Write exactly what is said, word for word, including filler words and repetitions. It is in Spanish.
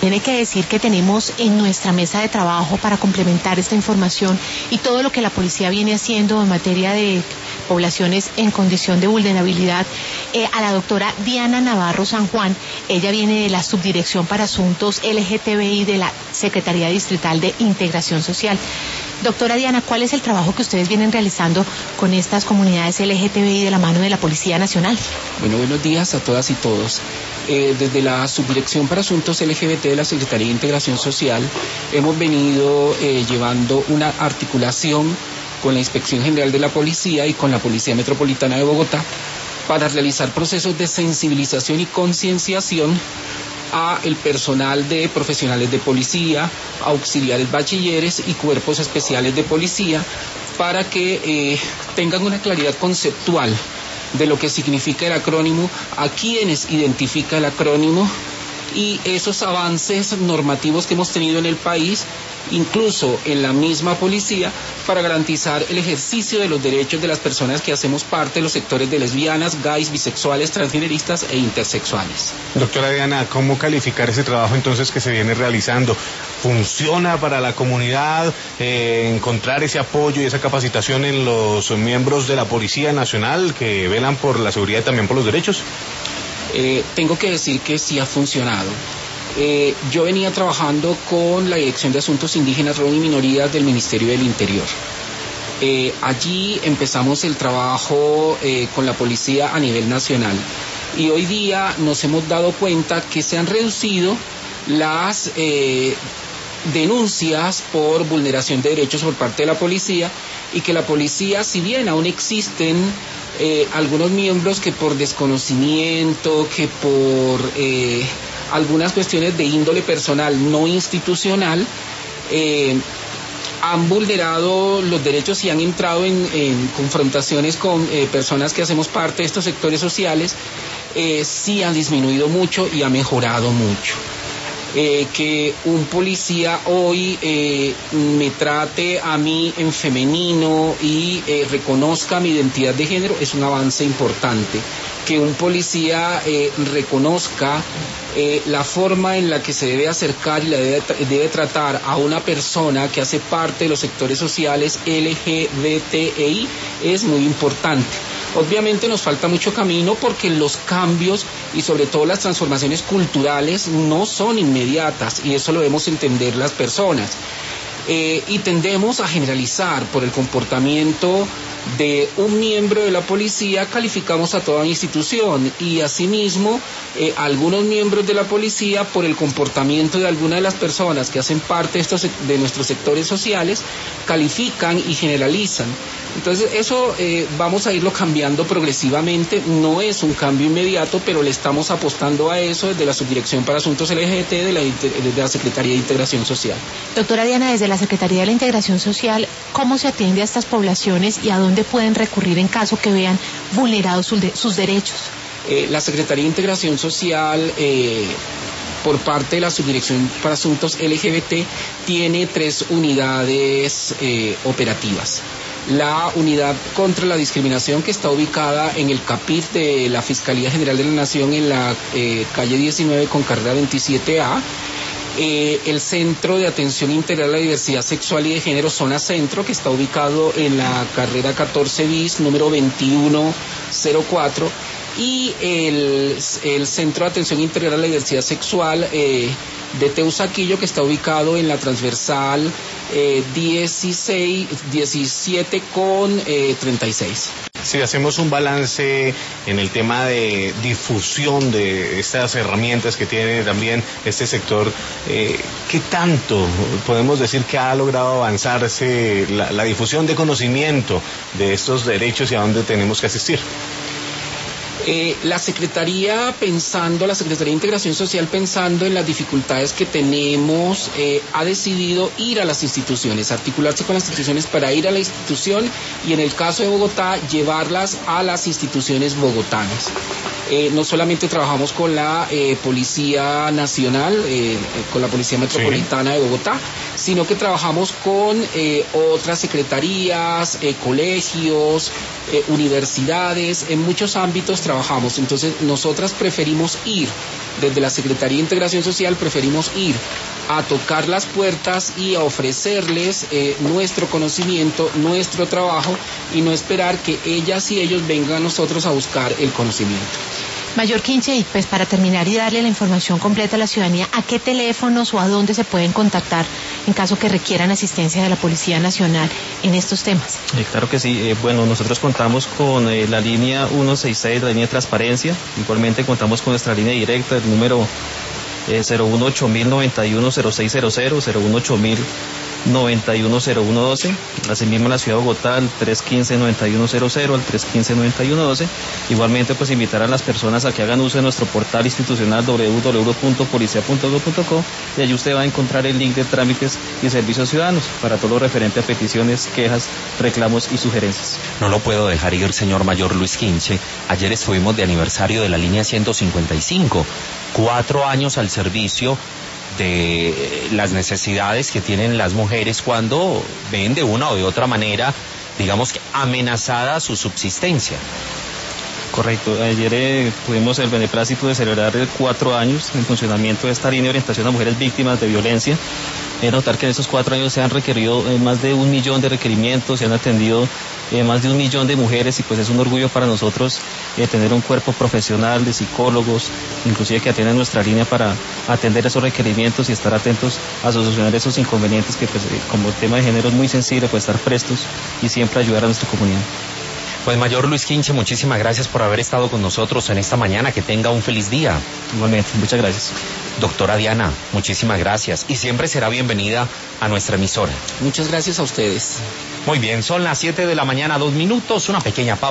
Tiene que decir que tenemos en nuestra mesa de trabajo para complementar esta información y todo lo que la policía viene haciendo en materia de poblaciones en condición de vulnerabilidad, eh, a la doctora Diana Navarro San Juan. Ella viene de la Subdirección para Asuntos L G T B I de la Secretaría Distrital de Integración Social. Doctora Diana, ¿cuál es el trabajo que ustedes vienen realizando con estas comunidades L G T B I de la mano de la Policía Nacional? Bueno, buenos días a todas y todos. Eh, desde la Subdirección para Asuntos L G B T de la Secretaría de Integración Social hemos venido eh, llevando una articulación con la Inspección General de la Policía y con la Policía Metropolitana de Bogotá para realizar procesos de sensibilización y concienciación a el personal de profesionales de policía, auxiliares bachilleres y cuerpos especiales de policía para que eh, tengan una claridad conceptual de lo que significa el acrónimo, a quienes identifica el acrónimo y esos avances normativos que hemos tenido en el país, incluso en la misma policía, para garantizar el ejercicio de los derechos de las personas que hacemos parte de los sectores de lesbianas, gays, bisexuales, transgeneristas e intersexuales. Doctora Diana, ¿cómo calificar ese trabajo entonces que se viene realizando? ¿Funciona para la comunidad eh, encontrar ese apoyo y esa capacitación en los miembros de la Policía Nacional que velan por la seguridad y también por los derechos? Eh, tengo que decir que sí ha funcionado. Eh, yo venía trabajando con la Dirección de Asuntos Indígenas, Rom y Minorías del Ministerio del Interior. Eh, allí empezamos el trabajo eh, con la policía a nivel nacional y hoy día nos hemos dado cuenta que se han reducido las eh, denuncias por vulneración de derechos por parte de la policía y que la policía, si bien aún existen eh, algunos miembros que por desconocimiento, que por eh, algunas cuestiones de índole personal, no institucional, eh, han vulnerado los derechos y han entrado en, en confrontaciones con eh, personas que hacemos parte de estos sectores sociales, eh, sí han disminuido mucho y ha mejorado mucho. Eh, que un policía hoy eh, me trate a mí en femenino y eh, reconozca mi identidad de género es un avance importante. Que un policía eh, reconozca eh, la forma en la que se debe acercar y la debe, debe tratar a una persona que hace parte de los sectores sociales L G B T I es muy importante. Obviamente nos falta mucho camino porque los cambios y sobre todo las transformaciones culturales no son inmediatas y eso lo debemos entender las personas. Eh, y tendemos a generalizar por el comportamiento de un miembro de la policía, calificamos a toda institución y asimismo eh, algunos miembros de la policía por el comportamiento de algunas de las personas que hacen parte de, estos, de nuestros sectores sociales, califican y generalizan. Entonces eso eh, vamos a irlo cambiando progresivamente, no es un cambio inmediato, pero le estamos apostando a eso desde la Subdirección para Asuntos L G B T de la, de la Secretaría de Integración Social. Doctora Diana, desde la Secretaría de la Integración Social, ¿cómo se atiende a estas poblaciones y a dónde pueden recurrir en caso que vean vulnerados sus, de, sus derechos? Eh, la Secretaría de Integración Social, eh, por parte de la Subdirección para Asuntos L G B T, tiene tres unidades eh, operativas. La unidad contra la discriminación, que está ubicada en el CAPIF de la Fiscalía General de la Nación en la eh, calle diecinueve con carrera veintisiete A. Eh, el Centro de Atención Integral a la Diversidad Sexual y de Género, Zona Centro, que está ubicado en la carrera catorce bis, número veintiuno cero cuatro. Y el, el Centro de Atención Integral a la Diversidad Sexual eh, de Teusaquillo, que está ubicado en la transversal eh, dieciséis, diecisiete con eh, treinta y seis. Si hacemos un balance en el tema de difusión de estas herramientas que tiene también este sector, eh, ¿qué tanto podemos decir que ha logrado avanzarse la, la difusión de conocimiento de estos derechos y a dónde tenemos que asistir? Eh, la Secretaría pensando, la Secretaría de Integración Social pensando en las dificultades que tenemos, eh, ha decidido ir a las instituciones, articularse con las instituciones para ir a la institución y en el caso de Bogotá, llevarlas a las instituciones bogotanas. Eh, no solamente trabajamos con la eh, Policía Nacional, eh, con la Policía Metropolitana sí. de Bogotá, sino que trabajamos con eh, otras secretarías, eh, colegios, eh, universidades, en muchos ámbitos trabajamos. Entonces nosotras preferimos ir desde la Secretaría de Integración Social preferimos ir a tocar las puertas y a ofrecerles eh, nuestro conocimiento, nuestro trabajo, y no esperar que ellas y ellos vengan a nosotros a buscar el conocimiento. Mayor Quinche, y pues para terminar y darle la información completa a la ciudadanía, ¿a qué teléfonos o a dónde se pueden contactar en caso que requieran asistencia de la Policía Nacional en estos temas? Eh, claro que sí. Eh, bueno, nosotros contamos con eh, la línea ciento sesenta y seis, la línea de transparencia. Igualmente contamos con nuestra línea directa, el número eh, cero uno ocho mil noventa y uno cero seis cero cero, cero uno ocho mil noventa y uno cero uno doce, asimismo en la ciudad de Bogotá al tres uno cinco noventa y uno cero cero, al tres uno cinco noventa y uno doce. Igualmente pues invitar a las personas a que hagan uso de nuestro portal institucional doble u doble u doble u punto policía punto gob punto co, y allí usted va a encontrar el link de trámites y servicios ciudadanos para todo lo referente a peticiones, quejas, reclamos y sugerencias. No lo puedo dejar ir, señor Mayor Luis Quinche. Ayer estuvimos de aniversario de la línea ciento cincuenta y cinco, cuatro años al servicio de las necesidades que tienen las mujeres cuando ven de una o de otra manera, digamos que amenazada su subsistencia. Correcto, ayer eh, tuvimos el beneplácito de celebrar cuatro años en funcionamiento de esta línea de orientación a mujeres víctimas de violencia. Es notar que en esos cuatro años se han requerido eh, más de un millón de requerimientos, se han atendido eh, más de un millón de mujeres, y pues es un orgullo para nosotros eh, tener un cuerpo profesional de psicólogos, inclusive que atienden nuestra línea para atender esos requerimientos y estar atentos a solucionar esos inconvenientes que pues, eh, como el tema de género es muy sensible, pues estar prestos y siempre ayudar a nuestra comunidad. Pues Mayor Luis Quinche, muchísimas gracias por haber estado con nosotros en esta mañana. Que tenga un feliz día. Igualmente, muchas gracias. Doctora Diana, muchísimas gracias y siempre será bienvenida a nuestra emisora. Muchas gracias a ustedes. Muy bien, son las siete de la mañana, dos minutos, una pequeña pausa.